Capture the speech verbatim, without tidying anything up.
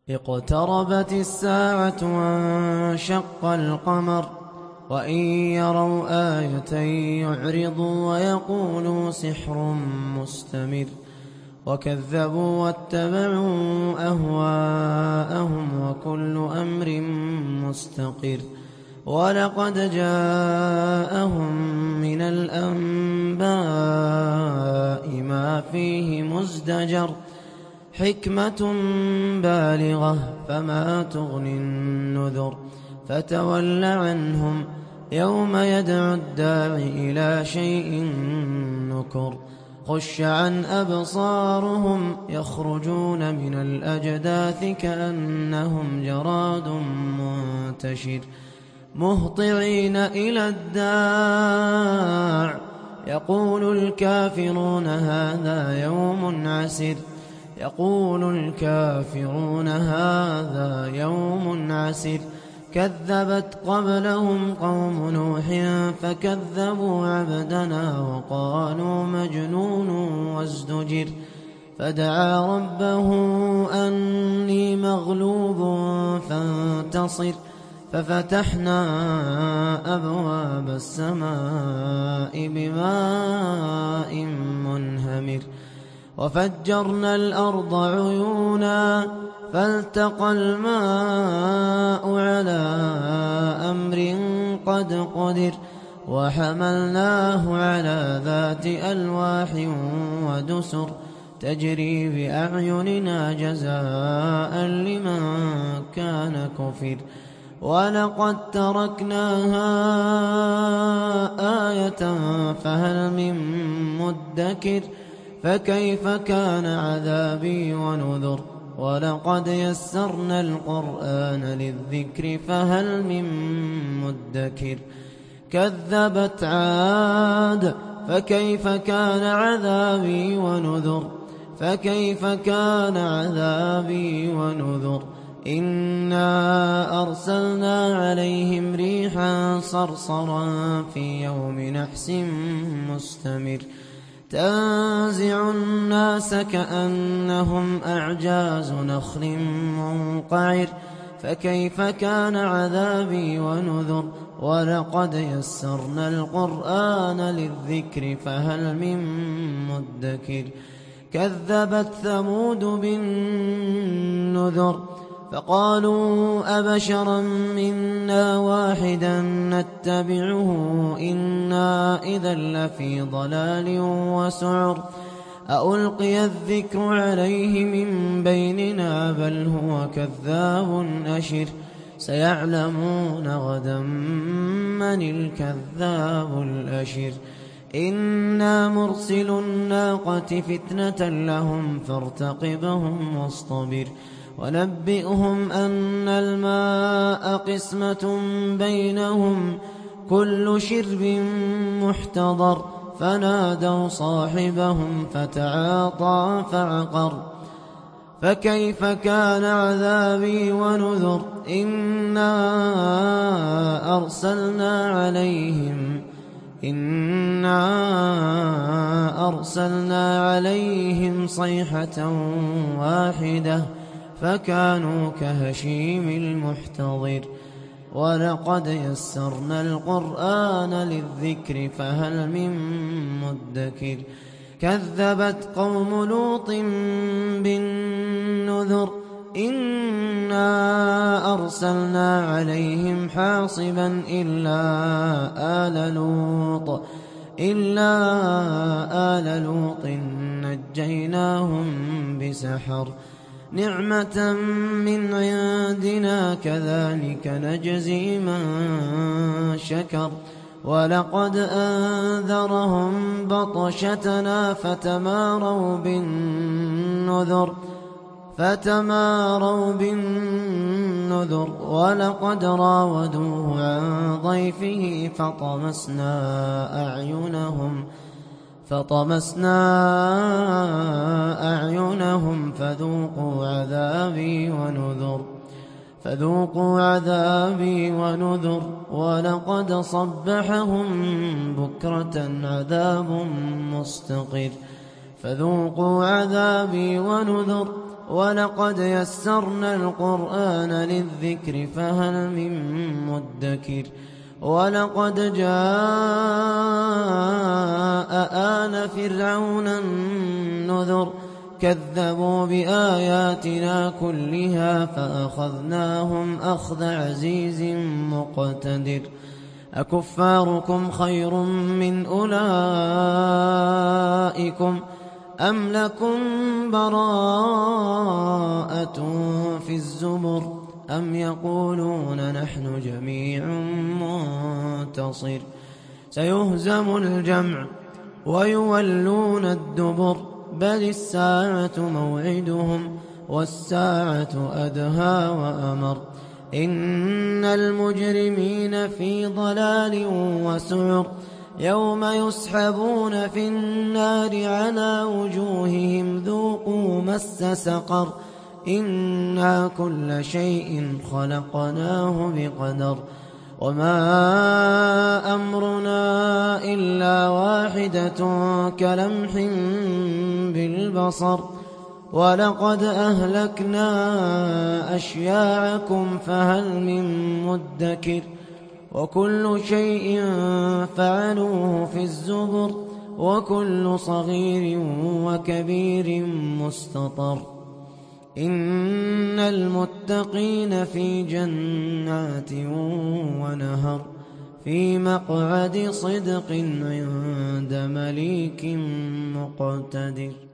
اقتربت الساعة وانشق القمر وإن يروا آية يعرضوا ويقولوا سحر مستمر وكذبوا واتبعوا أهواءهم وكل أمر مستقر ولقد جاءهم من الأنباء ما فيه مزدجر حكمة بالغة فما تغني النذر فتول عنهم يوم يدعو الداع إلى شيء نكر خش عن أبصارهم يخرجون من الأجداث كأنهم جراد منتشر مهطعين إلى الداع يقول الكافرون هذا يوم عسر يقول الكافرون هذا يوم عسر كذبت قبلهم قوم نوح فكذبوا عبدنا وقالوا مجنون وازدجر فدعا ربه أني مغلوب فانتصر ففتحنا أبواب السماء بماء منهمر وفجرنا الأرض عيونا فالتقى الماء على أمر قد قدر وحملناه على ذات ألواح ودسر تجري بأعيننا جزاء لمن كان كفر ولقد تركناها آية فهل من مدكر فكيف كان عذابي ونذر ولقد يسرنا القرآن للذكر فهل من مدكر كذبت عاد فكيف كان عذابي ونذر فكيف كان عذابي ونذر إنا أرسلنا عليهم ريحا صرصرا في يوم نحس مستمر تنزع الناس كأنهم أعجاز نخل منقعر فكيف كان عذابي ونذر ولقد يسرنا القرآن للذكر فهل من مدكر كذبت ثمود بالنذر فقالوا أبشرا منا واحدا نتبعه إنا إذا لفي ضلال وسعر أألقي الذكر عليه من بيننا بل هو كذاب أشر سيعلمون غدا من الكذاب الأشر إنا مرسل الناقة فتنة لهم فارتقبهم واصطبر ونبئهم أن الماء قسمة بينهم كل شرب محتضر فنادوا صاحبهم فتعاطى فعقر فكيف كان عذابي ونذر إنا أرسلنا عليهم إنا أرسلنا عليهم صيحة واحدة فكانوا كهشيم المحتضر ولقد يسرنا القرآن للذكر فهل من مدكر كذبت قوم لوط بالنذر إنا أرسلنا عليهم حاصبا إلا آل لوط إلا آل لوط نجيناهم بسحر نعمة من عندنا كذلك نجزي من شكر ولقد أنذرهم بطشتنا فتماروا بالنذر فتماروا بالنذر ولقد راودوه عن ضيفه فطمسنا أعينهم فطمسنا أعينهم فذوقوا عذابي ونذر فذوقوا عذابي ونذر ولقد صبحهم بكرة عذاب مستقر فذوقوا عذابي ونذر ولقد يسرنا القرآن للذكر فهل من مدكر ولقد جاء آل فرعون النذر كذبوا بآياتنا كلها فأخذناهم أخذ عزيز مقتدر أكفاركم خير من أولئكم أم لكم براءة في الزبر أم يقولون نحن جميع منتصر سيهزم الجمع ويولون الدبر بل الساعة موعدهم والساعة أدهى وأمر إن المجرمين في ضلال وسعر يوم يسحبون في النار على وجوههم ذوقوا مس سقر إنا كل شيء خلقناه بقدر وما أمرنا إلا واحدة كلمح بالبصر ولقد أهلكنا أشياعكم فهل من مدكر وكل شيء فعلوه في الزبر وكل صغير وكبير مستطر إن المتقين في جنات ونهر في مقعد صدق عند مليك مقتدر.